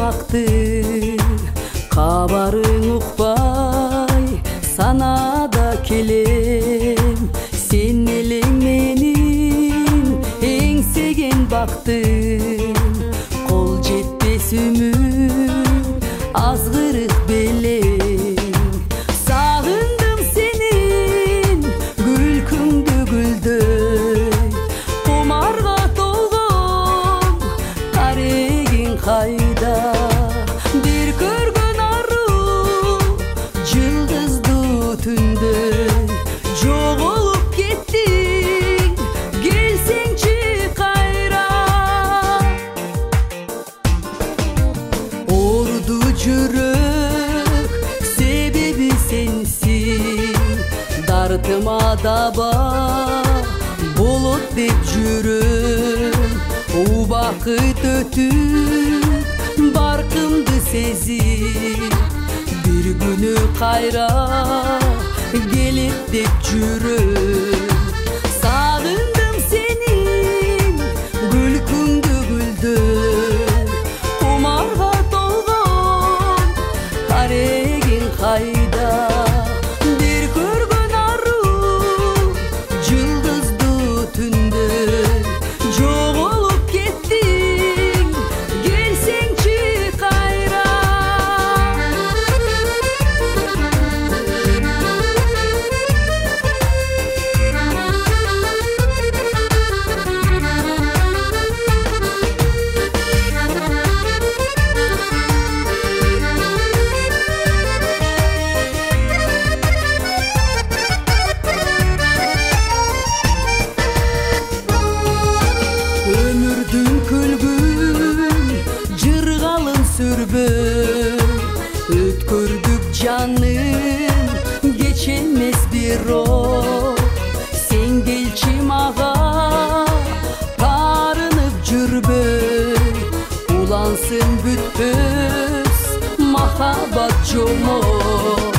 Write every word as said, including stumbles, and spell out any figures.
бақты кабарың укпай санада келем сен элең менин эңсеген бактым кол жетпес үмүт азгырык белең сагындым сенин күлкүңдү гүлдөй кумарга толгон тарегиң кайда бир көргөн ару жылдыздуу түндөй жоголуп кеттиң келсеңчи кайра орду жүрөк себеби сенсиң дартыма даба болот деп жүрөм убакыт өтүп баркымды сезип бир күнү кайра келет деп жүрөм сагындым сенин күлкүңдү гүлдөй кумарга толгон тарегиң кайда бир көргөн ару жылдыздуу түндөй жоголуп кеттиң келсеңчи кайра өмүрдүн күлгүн жыргалын сүрбөй өткөрдүк жаным кечилмес бирок сен келчи мага таарынып жүрбөй улансын бүтпөс махаббат жолмо